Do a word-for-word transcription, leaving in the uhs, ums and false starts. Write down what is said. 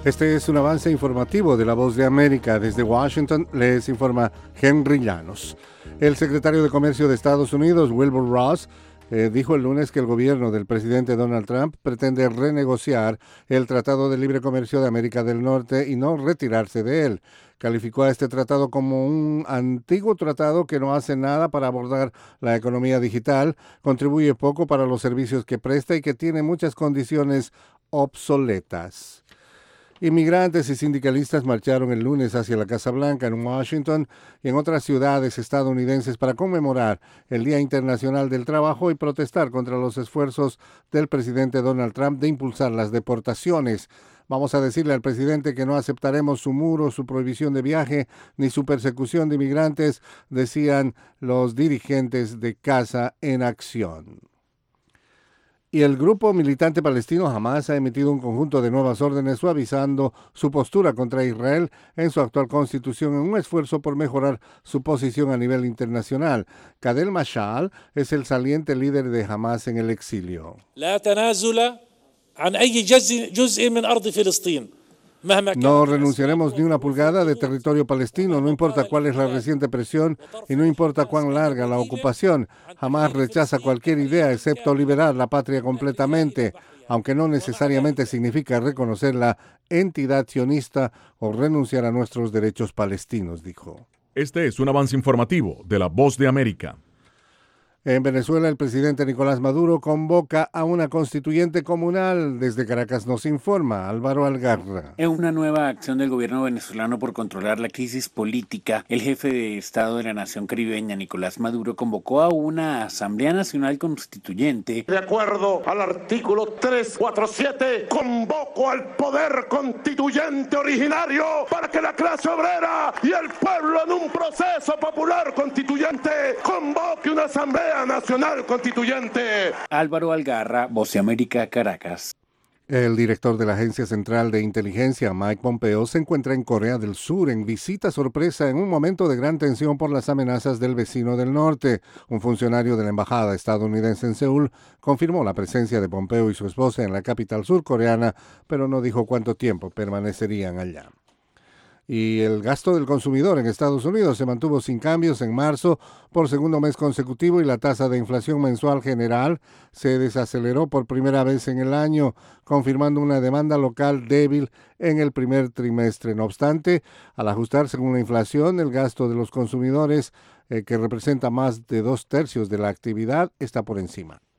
Este es un avance informativo de La Voz de América. Desde Washington les informa Henry Llanos. El secretario de Comercio de Estados Unidos, Wilbur Ross, eh, dijo el lunes que el gobierno del presidente Donald Trump pretende renegociar el Tratado de Libre Comercio de América del Norte y no retirarse de él. Calificó a este tratado como un antiguo tratado que no hace nada para abordar la economía digital, contribuye poco para los servicios que presta y que tiene muchas condiciones obsoletas. Inmigrantes y sindicalistas marcharon el lunes hacia la Casa Blanca en Washington y en otras ciudades estadounidenses para conmemorar el Día Internacional del Trabajo y protestar contra los esfuerzos del presidente Donald Trump de impulsar las deportaciones. Vamos a decirle al presidente que no aceptaremos su muro, su prohibición de viaje, ni su persecución de inmigrantes, decían los dirigentes de Casa en Acción. Y el grupo militante palestino Hamas ha emitido un conjunto de nuevas órdenes suavizando su postura contra Israel en su actual constitución en un esfuerzo por mejorar su posición a nivel internacional. Kadel Mashal es el saliente líder de Hamas en el exilio. No renunciaremos ni una pulgada de territorio palestino, no importa cuál es la reciente presión y no importa cuán larga la ocupación. Jamás rechaza cualquier idea excepto liberar la patria completamente, aunque no necesariamente significa reconocer la entidad sionista o renunciar a nuestros derechos palestinos, dijo. Este es un avance informativo de La Voz de América. En Venezuela, el presidente Nicolás Maduro convoca a una constituyente comunal. Desde Caracas nos informa Álvaro Algarra. En una nueva acción del gobierno venezolano por controlar la crisis política, el jefe de Estado de la nación caribeña, Nicolás Maduro, convocó a una Asamblea Nacional Constituyente. De acuerdo al artículo trescientos cuarenta y siete, convoco al poder constituyente originario para que la clase obrera y el pueblo en un proceso popular constituyente convoque una asamblea Nacional Constituyente. Álvaro Algarra, Voz de América, Caracas. El director de la Agencia Central de Inteligencia, Mike Pompeo, se encuentra en Corea del Sur en visita sorpresa en un momento de gran tensión por las amenazas del vecino del norte. Un funcionario de la embajada estadounidense en Seúl confirmó la presencia de Pompeo y su esposa en la capital surcoreana, pero no dijo cuánto tiempo permanecerían allá. Y el gasto del consumidor en Estados Unidos se mantuvo sin cambios en marzo por segundo mes consecutivo y la tasa de inflación mensual general se desaceleró por primera vez en el año, confirmando una demanda local débil en el primer trimestre. No obstante, al ajustar según la inflación, el gasto de los consumidores, eh, que representa más de dos tercios de la actividad, está por encima.